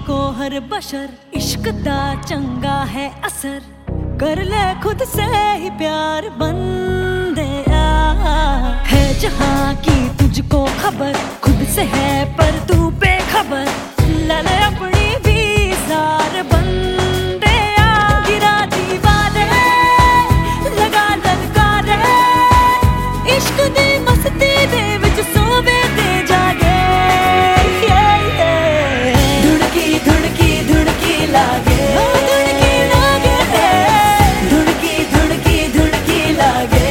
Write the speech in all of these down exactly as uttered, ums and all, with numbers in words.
को हर बशर इश्क दा चंगा है असर, कर ले खुद से ही प्यार बंदे है जहां की तुझको खबर, खुद से है पर तू बेखबर, ले ले अपनी भी सार बंदे गिरा दीवारे लगा ललकारे, इश्क दी मस्ती दे विच सोवे ते जागे, धुड़की धुड़की धुड़की लागे, धुड़की लागे, धुड़की धुड़की धुड़की लागे,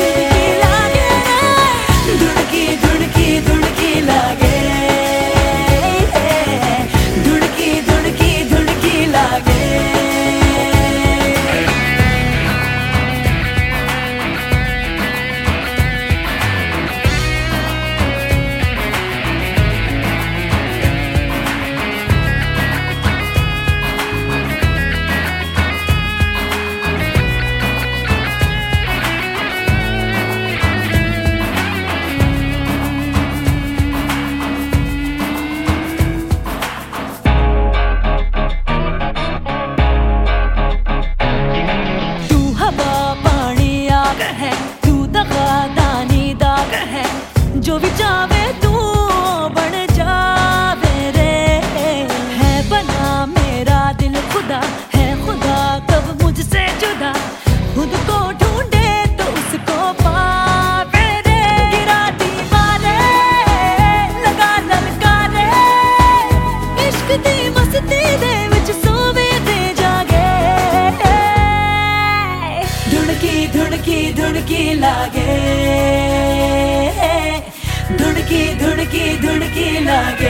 धुड़की धुड़की धुड़की लागे, धुड़की धुड़की धुड़की लागे। जो भी चाहे तू बन जावे रे, है बना मेरा दिल खुदा, है खुदा कब मुझसे जुदा, खुद को ढूंढे तो उसको पावे रे, गिरा दीवारे लगा ललकारे, इश्क दी मस्ती दे विच सोवे ते जागे, धुड़की धुड़की धुड़की लागे, धुड़की धुड़की धुड़की लागे।